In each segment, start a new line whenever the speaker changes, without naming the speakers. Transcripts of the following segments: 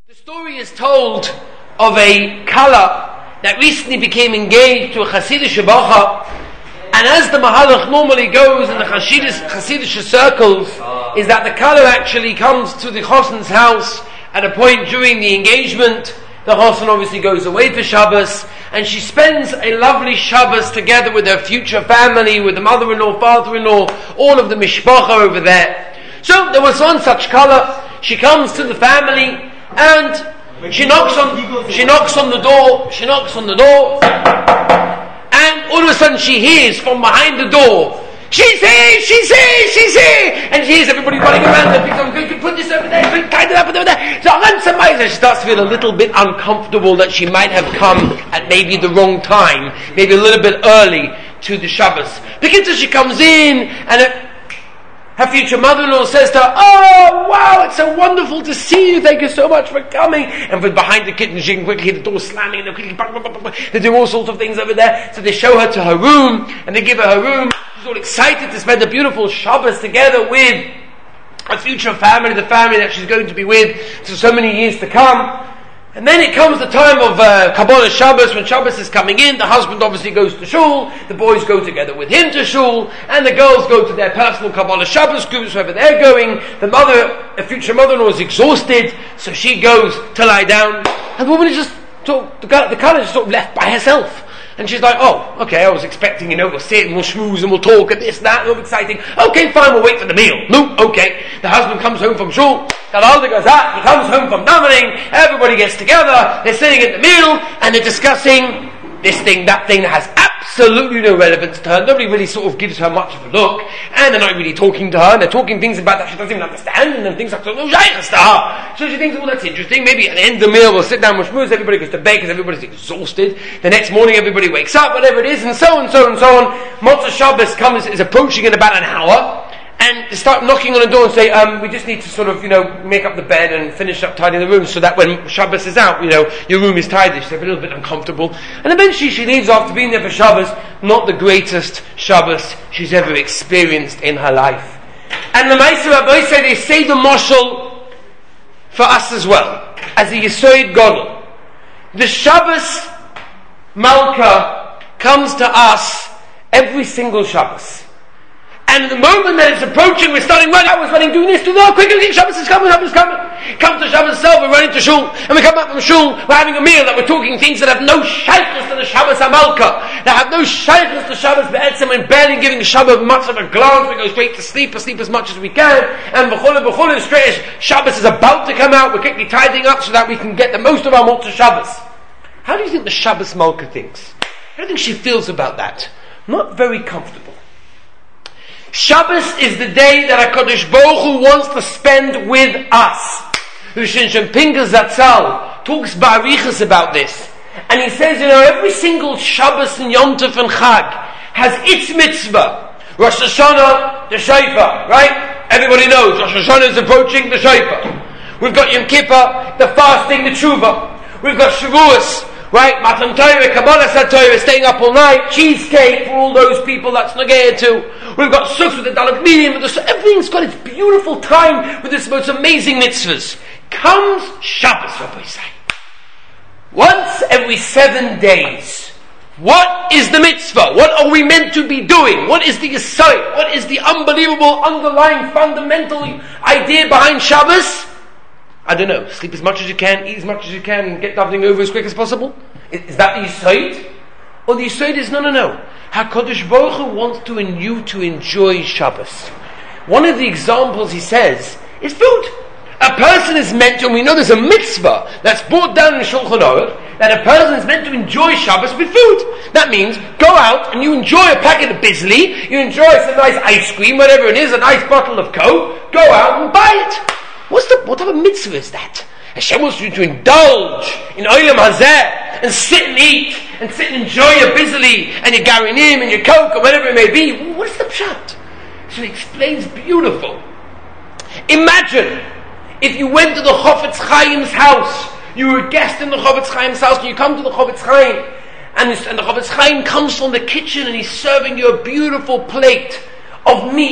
The story is told of a kala that recently became engaged to a Hasidic bacha, and as the Mahalach normally goes in the Hasidic circles, is that the kala actually comes to the Chosen's house at a point during the engagement. The Chosen obviously goes away for Shabbos, and she spends a lovely Shabbos together with her future family, with the mother-in-law, father-in-law, all of the mishpacha over there. So there was one such kala. She comes to the family, and she knocks on the door, and all of a sudden she hears from behind the door, she's here, and she hears everybody running around and put this over there, tie it up over there. So she starts to feel a little bit uncomfortable that she might have come at maybe the wrong time, maybe a little bit early to the Shabbos. Because she comes in, and her future mother-in-law says to her, "Oh, wow, it's so wonderful to see you. Thank you so much for coming." And from behind the kitchen, she can quickly hear the door slamming, and they do all sorts of things over there. So they show her to her room, and they give her room. She's all excited to spend a beautiful Shabbos together with her future family, the family that she's going to be with for so many years to come. And then it comes the time of Kabbalah Shabbos, when Shabbos is coming in. The husband obviously goes to shul, the boys go together with him to shul, and the girls go to their personal Kabbalah Shabbos groups, wherever they're going. The future mother-in-law is exhausted, so she goes to lie down, and the woman is just, the kala is sort of left by herself. And she's like, "Oh, okay, I was expecting, we'll sit and we'll schmooze and we'll talk and this and that, and all exciting. Okay, fine, we'll wait for the meal." No, okay. The husband comes home from shul, the alder goes out, he comes home from davening, everybody gets together, they're sitting at the meal, and they're discussing this thing, that thing that has absolutely no relevance to her. Nobody really sort of gives her much of a look, and they're not really talking to her, and they're talking things about that she doesn't even understand, and then things like, "No shaykhs to her." So she thinks, "Oh, that's interesting. Maybe at the end of the meal we'll sit down with shmooze, everybody goes to bed because everybody's exhausted. The next morning everybody wakes up, whatever it is, and so on and so on and so on." Motzei Shabbos is approaching in about an hour, and they start knocking on the door and say, "We just need to sort of, make up the bed and finish up tidying the room so that when Shabbos is out, your room is tidy." She's a little bit uncomfortable. And eventually she leaves after being there for Shabbos, not the greatest Shabbos she's ever experienced in her life. And the Ma'aser Rabbi say, they say the mashal for us as well, as a Yesod Gadol. The Shabbos Malka comes to us every single Shabbos. And the moment that it's approaching, we're starting running. I was running, doing this, doing that, quickly, Shabbos is coming. Come to Shabbos itself, we're running to shul, and we come back from shul, we're having a meal, that we're talking things that have no shaykhus to the Shabbos HaMalka, that have no shaykhus to Shabbos Be'etzem, and barely giving Shabbos much of a glance. We go straight to sleep as much as we can, and b'chol, straight as Shabbos is about to come out, we're quickly tidying up so that we can get the most of our Motzei Shabbos. How do you think the Shabbos Malka thinks? How do you think she feels about that? Not very comfortable. Shabbos is the day that HaKadosh Baruch Hu wants to spend with us. Rishon Shem Pinchas Zatzal talks ba'arichas about this. And he says, every single Shabbos and Yom Tov and Chag has its mitzvah. Rosh Hashanah, the Shofar, right? Everybody knows Rosh Hashanah is approaching, the Shofar. We've got Yom Kippur, the fasting, the Tshuva. We've got Shavuos, right? Matan Torah, Kabbalah Torah, staying up all night, cheesecake for all those people that's Nagaya too. We've got Sukkot with the Dalet Minim, everything's got its beautiful time with its most amazing mitzvahs. Comes Shabbos, Rabbi say. Once every 7 days. What is the mitzvah? What are we meant to be doing? What is the yesod? What is the unbelievable underlying fundamental idea behind Shabbos? I don't know. Sleep as much as you can, eat as much as you can, and get everything over as quick as possible? Is that the yesod? Or the yesod is no. HaKadosh Baruch Hu wants you to enjoy Shabbos. One of the examples he says is food. A person is meant to, and we know there's a mitzvah that's brought down in Shulchan Aruch, that a person is meant to enjoy Shabbos with food. That means go out and you enjoy a packet of Bisley, you enjoy some nice ice cream, whatever it is, a nice bottle of Coke, go out and buy it. What type of mitzvah is that? Hashem wants you to indulge in Olam Hazeh and sit and eat and sit and enjoy your Bisley and your Garinim and your Coke or whatever it may be. What is the pshat? So he explains beautiful. Imagine if you went to the Chofetz Chaim's house, you were a guest in the Chofetz Chaim's house, and you come to the Chofetz Chaim, and the Chofetz Chaim comes from the kitchen and he's serving you a beautiful plate of meat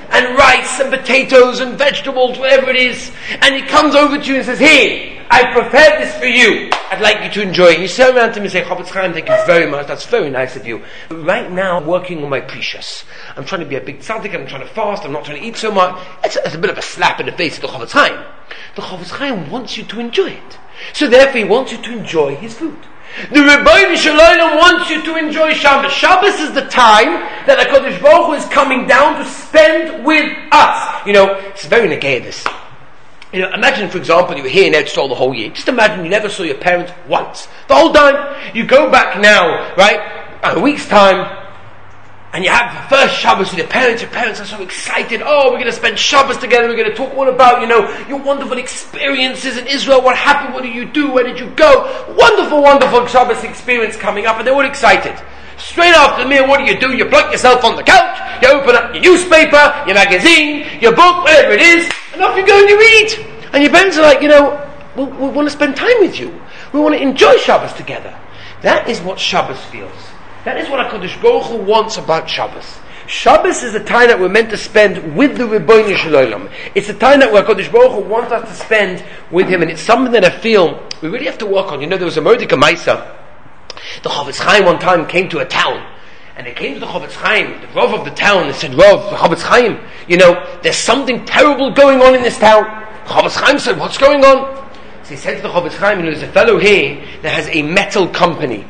and rice and potatoes and vegetables, whatever it is, and he comes over to you and says, "Here, I prepared this for you. I'd like you to enjoy it." And you turn around to him and say, "Chofetz Chaim, thank you very much. That's very nice of you. But right now, I'm working on my precious. I'm trying to be a big tzaddik. I'm trying to fast. I'm not trying to eat so much." It's a bit of a slap in the face to the Chofetz Chaim. The Chofetz Chaim wants you to enjoy it. So therefore, he wants you to enjoy his food. The Rebbeinu Shalom wants you to enjoy Shabbos. Shabbos is the time that HaKadosh Baruch Hu is coming down to spend with us. It's very negay this. Imagine, for example, you were here in Eretz Yisrael the whole year. Just imagine you never saw your parents once. The whole time. You go back now, right, a week's time, and you have the first Shabbos with your parents. Your parents are so excited. Oh, we're going to spend Shabbos together. We're going to talk all about, your wonderful experiences in Israel. What happened? What did you do? Where did you go? Wonderful, wonderful Shabbos experience coming up. And they're all excited. Straight after the meal, what do? You plug yourself on the couch. You open up your newspaper, your magazine, your book, whatever it is. And off you go and you read. And your parents are like, we want to spend time with you. We want to enjoy Shabbos together. That is what Shabbos feels. That is what HaKadosh Baruch Hu wants about Shabbos. Shabbos is the time that we're meant to spend with the Rebbeinu Shalom. It's the time that HaKadosh Baruch Hu wants us to spend with Him, and it's something that I feel we really have to work on. There was a Mordechai Maisa. The Chofetz Chaim one time came to a town, and they came to the Chofetz Chaim, the Rav of the town, and said, "Rav, the Chofetz Chaim, there's something terrible going on in this town." The Chofetz Chaim said, "What's going on?" So he said to the Chofetz Chaim, "There's a fellow here that has a metal company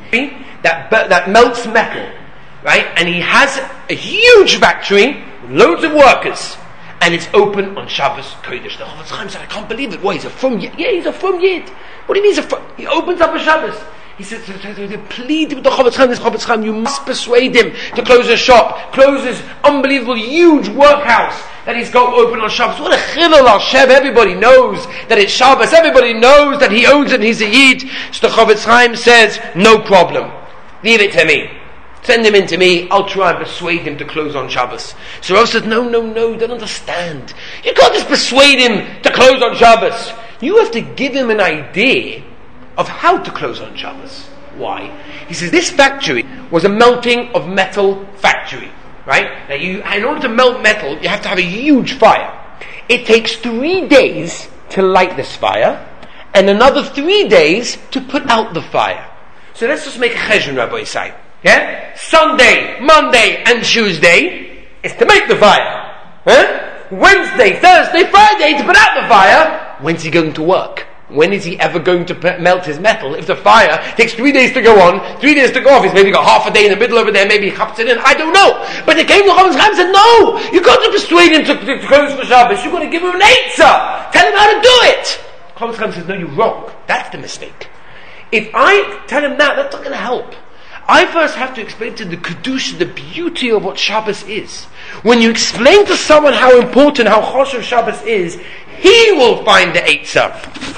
that melts metal, right? And he has a huge factory, loads of workers, and it's open on Shabbos Kodesh." The Chofetz Chaim said, "I can't believe it. Why, he's a Frum Yid?" "Yeah, he's a Frum Yid." "What do you mean he's a Frum?" "He opens up a Shabbos." He said, they plead with the Chofetz Chaim, "This Chofetz Chaim, you must persuade him to close his shop, close his unbelievable huge workhouse that he's got open on Shabbos." What a chilul Hashem. Everybody knows that it's Shabbos. Everybody knows that he owns it and he's a Yid. So the Chofetz Chaim says, "No problem. Leave it to me. Send him in to me. I'll try and persuade him to close on Shabbos." So Rav says, No, you don't understand. You can't just persuade him to close on Shabbos. You have to give him an idea of how to close on Shabbos. Why? He says, this factory was a melting of metal factory. Right? Now in order to melt metal, you have to have a huge fire. It takes 3 days to light this fire, and another 3 days to put out the fire. So let's just make a cheshbon, Rabbi Yisai. Yeah? Sunday, Monday, and Tuesday is to make the fire. Wednesday, Thursday, Friday to put out the fire. When's he going to work? When is he ever going to melt his metal if the fire takes 3 days to go on, 3 days to go off? He's maybe got half a day in the middle over there, maybe he cups it in, I don't know. But they came to Chofetz Chaim and said, "No, you've got to persuade him to close for Shabbos. You've got to give him an eitzah. Tell him how to do it." Chofetz Chaim says, "No, you're wrong. That's the mistake. If I tell him that's not going to help. I first have to explain to the Kedusha the beauty of what Shabbos is. When you explain to someone how important, how choshev Shabbos is, he will find the eitzah."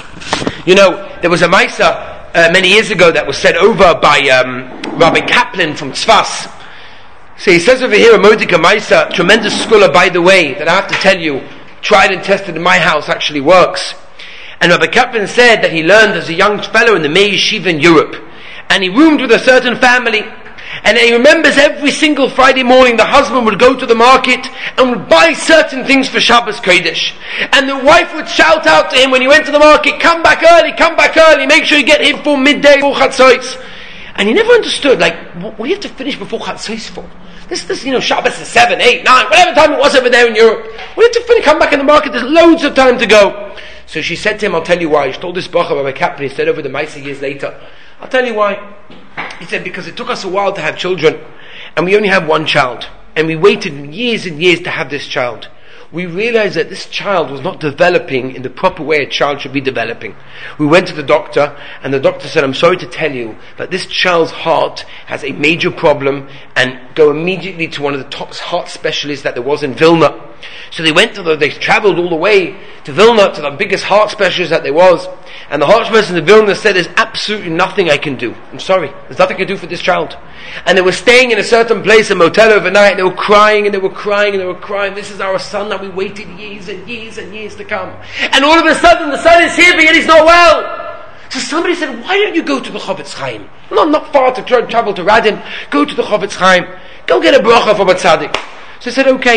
There was a Maisa many years ago that was said over by Rabbi Kaplan from Tzfas. So he says over here, a Mordechai Maisa, tremendous scholar, by the way, that I have to tell you, tried and tested in my house, actually works. And Rabbi Kaplan said that he learned as a young fellow in the Meir Yeshiva in Europe, and he roomed with a certain family. And he remembers every single Friday morning the husband would go to the market and would buy certain things for Shabbos Kodesh. And the wife would shout out to him when he went to the market, come back early, make sure you get here before midday, before Chatzos. And he never understood, what do you have to finish before Chatzos for? This, Shabbos is 7, 8, 9, whatever time it was over there in Europe. We have to finish, come back in the market, there's loads of time to go. So she said to him, I'll tell you why. She told this bracha by Kaplan, he said over the Maisa years later, I'll tell you why. He said, because it took us a while to have children, and we only have one child, and we waited years and years to have this child. We realized that this child was not developing in the proper way a child should be developing. We went to the doctor, and the doctor said, I'm sorry to tell you, but this child's heart has a major problem, and go immediately to one of the top heart specialists that there was in Vilna. So they traveled all the way to Vilna, to the biggest heart specialist that there was, and the heart specialist in Vilna said, there's absolutely nothing I can do. I'm sorry, there's nothing I can do for this child. And they were staying in a certain place, a motel overnight, and they were crying, and they were crying, and they were crying. This is our son that we waited years and years and years to come. And all of a sudden, the son is here, but yet he's not well. So somebody said, why don't you go to the Chofetz Chaim? Not far to travel to Radin. Go to the Chofetz Chaim. Go get a bracha from a tzaddik. So he said, okay.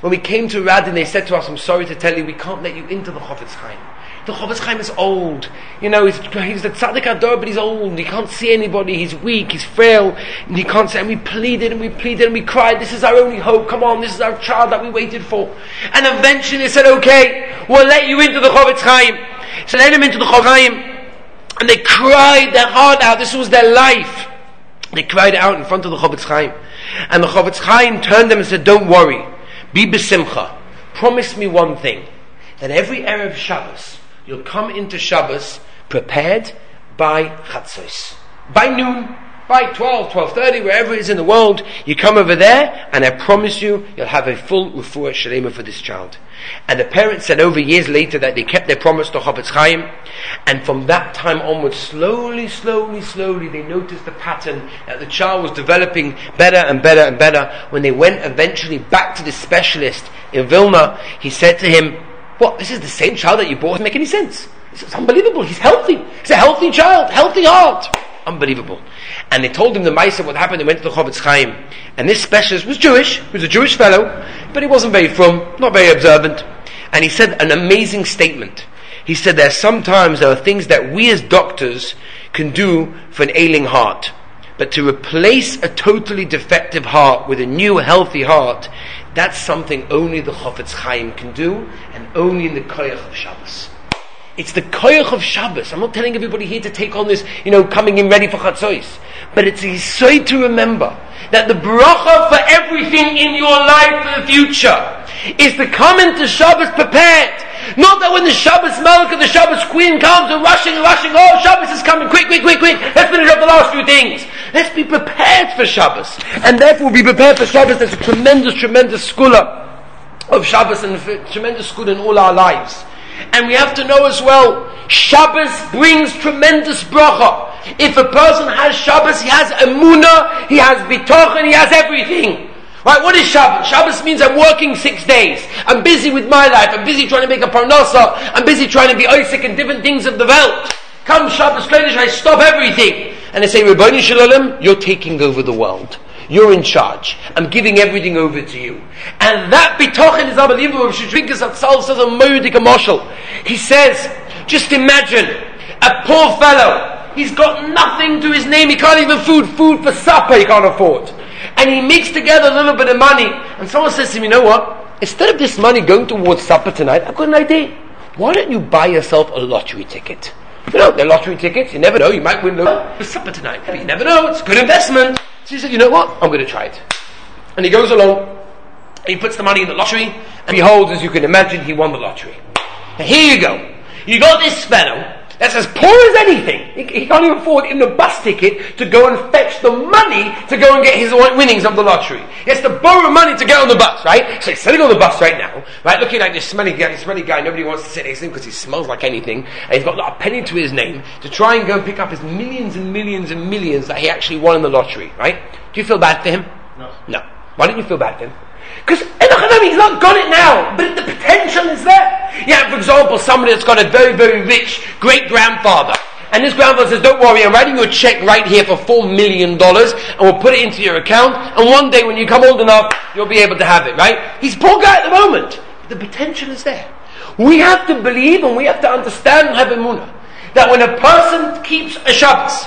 When we came to Radin, they said to us, I'm sorry to tell you, we can't let you into the Chofetz Chaim. The Chofetz Chaim is old. You know, he's the Tzaddik Ador, but he's old. He can't see anybody. He's weak. He's frail. And he can't see. And we pleaded and we pleaded and we cried. This is our only hope. Come on, this is our child that we waited for. And eventually they said, okay, we'll let you into the Chofetz Chaim. So they let him into the Chofetz Chaim. And they cried their heart out. This was their life. They cried out in front of the Chofetz Chaim. And the Chofetz Chaim turned them and said, don't worry. Be besimcha. Promise me one thing. That every Erev Shabbos, you'll come into Shabbos prepared by Chatzos. By noon, by 12, 12:30, wherever it is in the world, you come over there, and I promise you, you'll have a full refuah shalema for this child. And the parents said over years later that they kept their promise to Chofetz Chaim, and from that time onwards, slowly, they noticed the pattern that the child was developing better and better and better. When they went eventually back to the specialist in Vilna, he said to him, what, this is the same child that you bought? Doesn't make any sense. It's unbelievable. He's healthy. He's a healthy child, healthy heart. Unbelievable. And they told him the Maisa what happened. They went to the Chofetz Chaim, and this specialist was Jewish. He was a Jewish fellow, but he wasn't very frum, not very observant. And he said an amazing statement. He said sometimes there are things that we as doctors can do for an ailing heart, but to replace a totally defective heart with a new healthy heart, that's something only the Chofetz Chaim can do, and only in the Koyach of Shabbos. It's the Koyach of Shabbos. I'm not telling everybody here to take on this, coming in ready for Chatzos. But it's a yesod to remember that the bracha for everything in your life for the future is to come into Shabbos prepared. Not that when the Shabbos Malka, the Shabbos Queen comes and rushing, oh, Shabbos is coming, quick, let's finish up the last few things. Let's be prepared for Shabbos. And therefore be prepared for Shabbos. There's a tremendous skula of Shabbos and tremendous skula in all our lives. And we have to know as well, Shabbos brings tremendous bracha. If a person has Shabbos, he has emunah, he has bitochen, he has everything. Right, what is Shabbos? Shabbos means I'm working 6 days. I'm busy with my life. I'm busy trying to make a parnasa. I'm busy trying to be oisik in different things of the world. Come Shabbos Kodesh, I stop everything. And they say, Rebbeinu Shalom, you're taking over the world. You're in charge. I'm giving everything over to you. And that bitochen is unbelievable. Shudrinkas Atzal says a moedik emotional. He says, just imagine a poor fellow. He's got nothing to his name. He can't even food for supper he can't afford. And he makes together a little bit of money. And someone says to him, you know what? Instead of this money going towards supper tonight, I've got an idea. Why don't you buy yourself a lottery ticket? They're lottery tickets. You never know. You might win for supper tonight. But you never know. It's a good investment. So he said, you know what? I'm going to try it. And he goes along, and he puts the money in the lottery, and behold, as you can imagine, he won the lottery. Now here you go. You got this fellow that's as poor as anything. He can't even afford even a bus ticket to go and fetch the money to go and get his winnings of the lottery. He has to borrow money to get on the bus, right? So he's sitting on the bus right now, right, looking like this smelly guy. Nobody wants to sit next to him because he smells like anything. And he's got not a penny to his name to try and go and pick up his millions and millions and millions that he actually won in the lottery, right? Do you feel bad for him? No. Why don't you feel bad for him? Because he's not got it now, but the potential is there. Yeah, for example, somebody that's got a very, very rich great-grandfather, and this grandfather says, don't worry, I'm writing you a check right here for $4 million, and we'll put it into your account, and one day when you come old enough, you'll be able to have it, right? He's a poor guy at the moment, but the potential is there. We have to believe, and we have to understand and have emunah, that when a person keeps a Shabbos,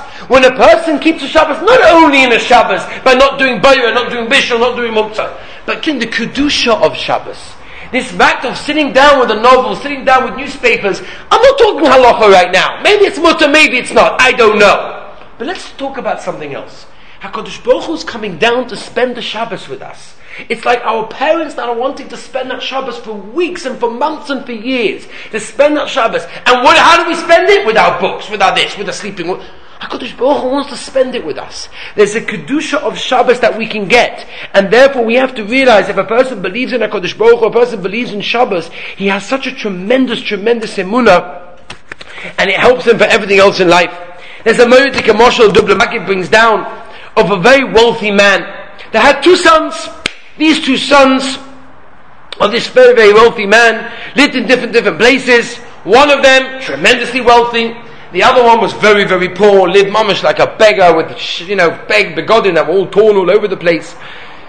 not only in a Shabbos, by not doing Bayra, not doing Bishul, not doing Muktzah, but in the Kedusha of Shabbos. This fact of sitting down with a novel, sitting down with newspapers. I'm not talking halacha right now. Maybe it's mutter, maybe it's not. I don't know. But let's talk about something else. HaKadosh Baruch Hu is coming down to spend the Shabbos with us. It's like our parents that are wanting to spend that Shabbos for weeks and for months and for years. To spend that Shabbos. And how do we spend it? With our books, with our this, with our sleeping. HaKadosh Baruch Hu wants to spend it with us. There's a Kedusha of Shabbos that we can get. And therefore we have to realize if a person believes in HaKadosh Baruch Hu, a person believes in Shabbos, he has such a tremendous emunah, and it helps him for everything else in life. There's a Moedik Moshel Dubla Makib brings down of a very wealthy man that had 2 sons. These 2 sons of this very, very wealthy man lived in different places. One of them tremendously wealthy. The other one was very, very poor, lived mamish like a beggar with, begodin that were all torn all over the place.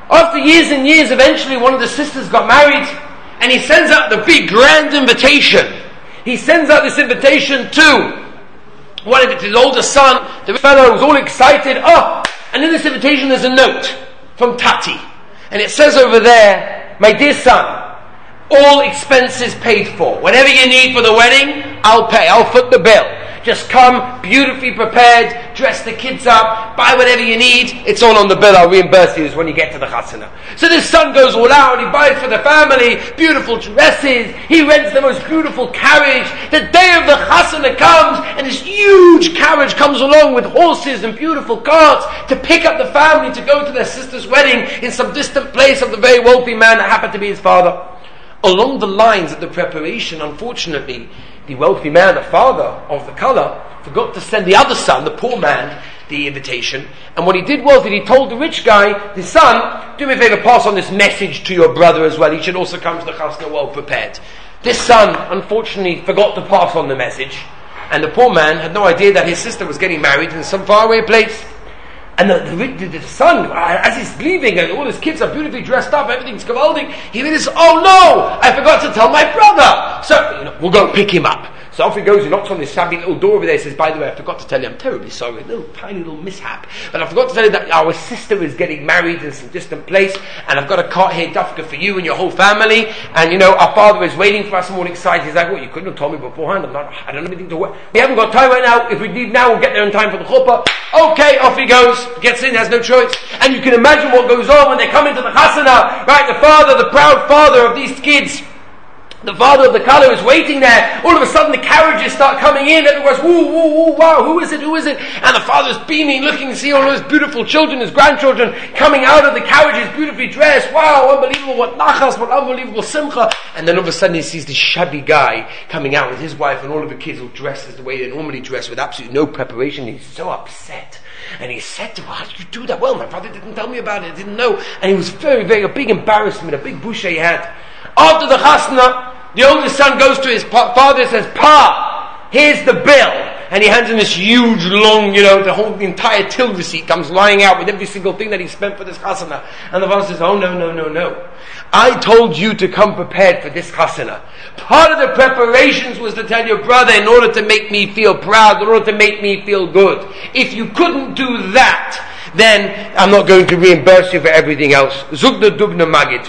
After years and years, eventually one of the sisters got married, and he sends out the big grand invitation. He sends out this invitation to one of his older son. The fellow was all excited. And in this invitation there's a note from Tati. And it says over there, "My dear son, all expenses paid for. Whatever you need for the wedding, I'll pay. I'll foot the bill. Just come beautifully prepared, dress the kids up, buy whatever you need. It's all on the bill. I'll reimburse you when you get to the chasana." So this son goes all out. He buys for the family beautiful dresses. He rents the most beautiful carriage. The day of the chasana comes, and this huge carriage comes along with horses and beautiful carts to pick up the family to go to their sister's wedding in some distant place of the very wealthy man that happened to be his father. Along the lines of the preparation, unfortunately, the wealthy man, the father of the color, forgot to send the other son, the poor man, the invitation. And what he did was that he told the rich guy, his son, "Do me a favor, pass on this message to your brother as well. He should also come to the chasna well prepared." This son, unfortunately, forgot to pass on the message. And the poor man had no idea that his sister was getting married in some faraway place. And the son, as he's leaving, and all his kids are beautifully dressed up, everything's gewaldig, he realizes, "Oh no, I forgot to tell my brother." So, we'll go pick him up. So off he goes, he knocks on this shabby little door over there, says, "By the way, I forgot to tell you, I'm terribly sorry, a little tiny little mishap, but I forgot to tell you that our sister is getting married in some distant place, and I've got a cart here, dafka, for you and your whole family, and our father is waiting for us, and we're all excited." He's like, "What, you couldn't have told me beforehand? I don't have anything to work. We haven't got time right now. If we leave now, we'll get there in time for the chuppah." Okay, off he goes, gets in, has no choice. And you can imagine what goes on when they come into the chasana, right? The father, the proud father of these kids, the father of the color is waiting there. All of a sudden the carriages start coming in. Everyone's, "Woo, woo, woo, wow, who is it, who is it?" And the father's beaming, looking to see all those beautiful children, his grandchildren, coming out of the carriages, beautifully dressed. Wow, unbelievable, what nachas, what unbelievable simcha. And then all of a sudden he sees this shabby guy coming out with his wife and all of the kids all dressed as the way they normally dress, with absolutely no preparation. He's so upset. And he said to her, "How did you do that?" "Well, my father didn't tell me about it, I didn't know." And he was very, very, a big embarrassment, a big busha he had. After the chasna, the oldest son goes to his father and says, "Pa, here's the bill." And he hands him this huge, long, the entire till receipt comes lying out with every single thing that he spent for this chasana. And the father says, "Oh, no. I told you to come prepared for this chasana. Part of the preparations was to tell your brother in order to make me feel proud, in order to make me feel good. If you couldn't do that, then I'm not going to reimburse you for everything else." Zugna Dubna Magid.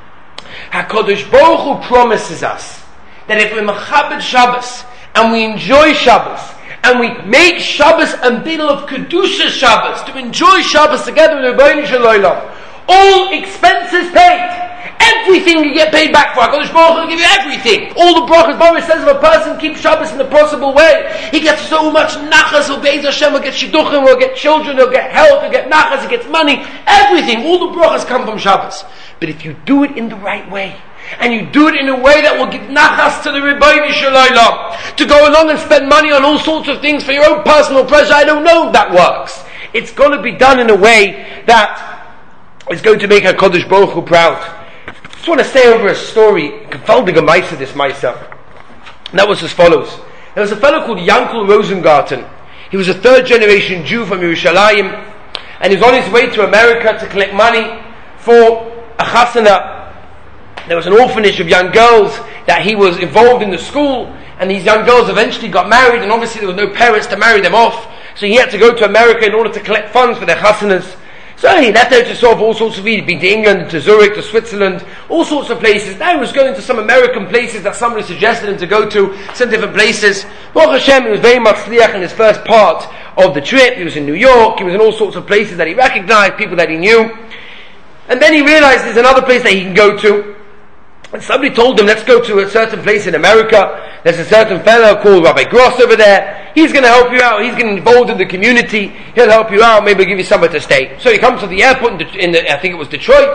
HaKadosh Baruch Hu promises us that if we mechabed Shabbos and we enjoy Shabbos and we make Shabbos a middle of Kedusha Shabbos, to enjoy Shabbos together with Rebbeinu Shalom, all expenses paid, everything you get paid back for. HaKadosh Baruch Hu will give you everything. All the brachas. Boris says if a person keeps Shabbos in the possible way, he gets so much nachas, he'll be'ez Hashem, he'll get shidduchim, he'll get children, he'll get health, he'll get nachas, he gets money, everything. All the brachas come from Shabbos. But if you do it in the right way, and you do it in a way that will give nachas to the Rebbeinu Shalom, to go along and spend money on all sorts of things for your own personal pleasure, I don't know if that works. It's going to be done in a way that is going to make HaKadosh Baruch Hu proud. I just want to say over a story, gefaldige Meise, this Meise. And that was as follows. There was a fellow called Yankel Rosengarten. He was a third generation Jew from Yerushalayim, and he was on his way to America to collect money for a chasana. There was an orphanage of young girls that he was involved in the school, and these young girls eventually got married, and obviously there were no parents to marry them off, so he had to go to America in order to collect funds for their chasanas. So he left out to solve all sorts of, he'd been to England, to Zurich, to Switzerland, all sorts of places. Now he was going to some American places that somebody suggested him to go to, some different places. Baruch Hashem, he was very much sliach in his first part of the trip. He was in New York, he was in all sorts of places that he recognized, people that he knew. And then he realized there's another place that he can go to. And somebody told him, let's go to a certain place in America. There's a certain fellow called Rabbi Gross over there. He's going to help you out. He's getting involved in the community. He'll help you out. Maybe give you somewhere to stay. So he comes to the airport in I think it was Detroit.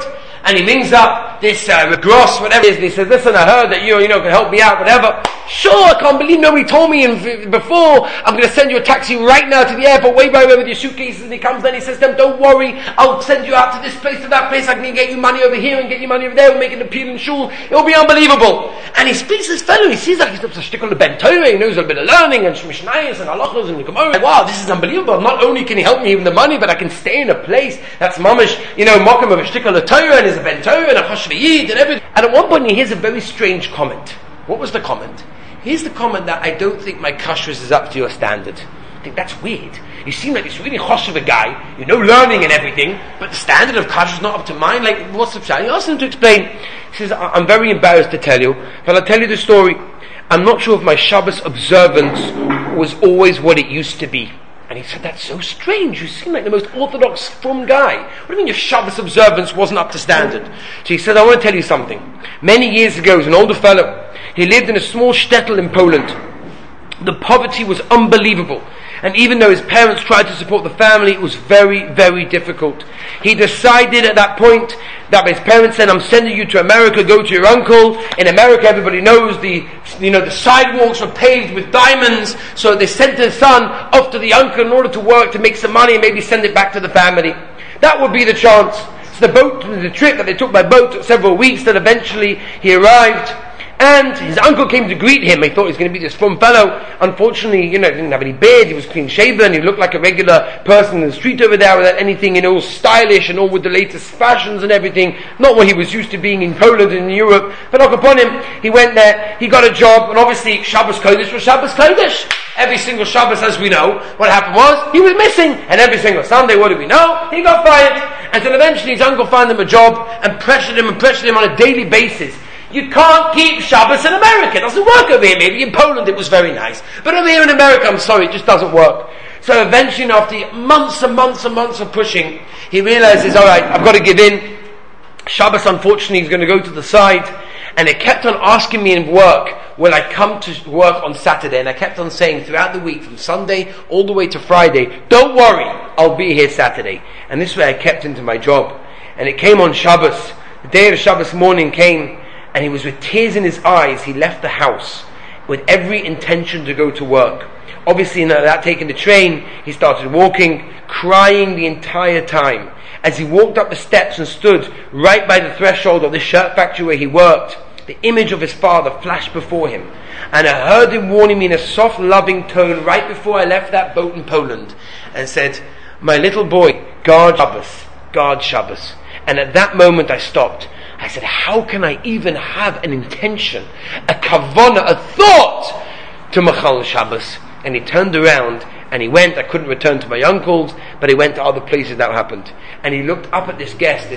and he rings up this Gross, whatever it is, and he says, listen, I heard that you can help me out, whatever. Sure, I can't believe nobody told me before. I'm going to send you a taxi right now to the airport, way by way with your suitcases. And he comes then, he says to them, don't worry, I'll send you out to this place, to that place. I can get you money over here and get you money over there. We'll make an appeal in shul. It'll be unbelievable. And he speaks to this fellow. He sees like he's up to stick on the Ben Torah. He knows a bit of learning and Mishnayos and halachos and Gemara. Wow, this is unbelievable. Not only can he help me with the money, but I can stay in a place that's mamish, mokum of a shtickle of Torah, and there's a Ben Torah and a Chashvayid and everything. And at one point he hears a very strange comment. What was the comment? Here's the comment that I don't think my kashrus is up to your standard. I think that's weird. You seem like it's really chosh of a guy, learning and everything, but the standard of kashrus is not up to mine. Like, what's the pshat? He asked him to explain. He says, I'm very embarrassed to tell you, but I'll tell you the story. I'm not sure if my Shabbos observance was always what it used to be. And he said, that's so strange. You seem like the most orthodox, frum guy. What do you mean your Shabbos observance wasn't up to standard? So he said, I want to tell you something. Many years ago, he was an older fellow. He lived in a small shtetl in Poland. The poverty was unbelievable. And even though his parents tried to support the family, it was very, very difficult. He decided at that point that his parents said, I'm sending you to America, go to your uncle. In America, everybody knows the sidewalks were paved with diamonds. So they sent their son off to the uncle in order to work, to make some money and maybe send it back to the family. That would be the chance. So the trip that they took by boat took several weeks, that eventually he arrived. And his uncle came to greet him. He thought he was going to be this frum fellow. Unfortunately, he didn't have any beard. He was clean shaven. He looked like a regular person in the street over there without anything, all stylish and all with the latest fashions and everything. Not what he was used to being in Poland and in Europe. But look upon him. He went there. He got a job. And obviously, Shabbos Kodesh was Shabbos Kodesh. Every single Shabbos, as we know, what happened was, he was missing. And every single Sunday, what do we know? He got fired. Until eventually his uncle found him a job and pressured him on a daily basis. You can't keep Shabbos in America. It doesn't work over here. Maybe in Poland it was very nice. But over here in America, I'm sorry, it just doesn't work. So eventually, after months and months and months of pushing, he realizes, alright, I've got to give in. Shabbos, unfortunately, is going to go to the side. And they kept on asking me in work, will I come to work on Saturday? And I kept on saying throughout the week, from Sunday all the way to Friday, don't worry, I'll be here Saturday. And this way I kept into my job. And it came on Shabbos. The day of the Shabbos morning came, and he was with tears in his eyes. He left the house with every intention to go to work. Obviously, without taking the train, he started walking, crying the entire time. As he walked up the steps and stood right by the threshold of the shirt factory where he worked, the image of his father flashed before him. And I heard him warning me in a soft, loving tone right before I left that boat in Poland, and said, my little boy, guard Shabbos, guard Shabbos. And at that moment I stopped. I said, how can I even have an intention, a kavanah, a thought to Machal Shabbos? And he turned around and he went. I couldn't return to my uncle's, but he went to other places that happened. And he looked up at this guest,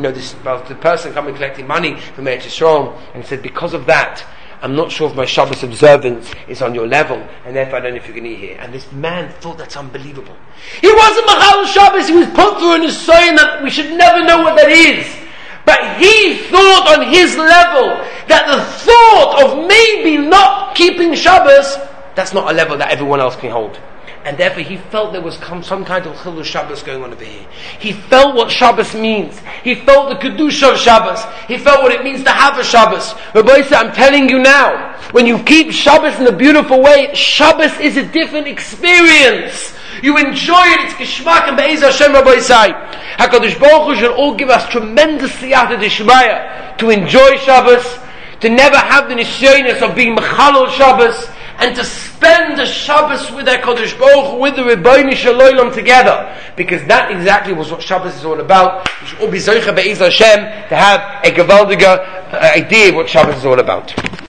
the person coming collecting money from Eretz Yisrael, and he said, because of that, I'm not sure if my Shabbos observance is on your level, and therefore I don't know if you can eat here. And this man thought that's unbelievable. He wasn't Machal Shabbos, he was put through in his sign that we should never know what that is. But he thought on his level that the thought of maybe not keeping Shabbos, that's not a level that everyone else can hold. And therefore he felt there was some kind of Chilul Shabbos going on over here. He felt what Shabbos means. He felt the Kedusha of Shabbos. He felt what it means to have a Shabbos. Rabbi said, I'm telling you now, when you keep Shabbos in a beautiful way, Shabbos is a different experience. You enjoy it, it's Geschmack and Be'ez Hashem, Rabbi Isai. HaKadosh Baruch Hu should all give us tremendous siyata d'shmaya to enjoy Shabbos, to never have the nisyonis of being Mechalol Shabbos, and to spend the Shabbos with HaKadosh Baruch Hu, with the Rebbeinu Shalom together. Because that exactly was what Shabbos is all about. We should all be Zoicha Be'ez Hashem to have a gewaldige idea of what Shabbos is all about.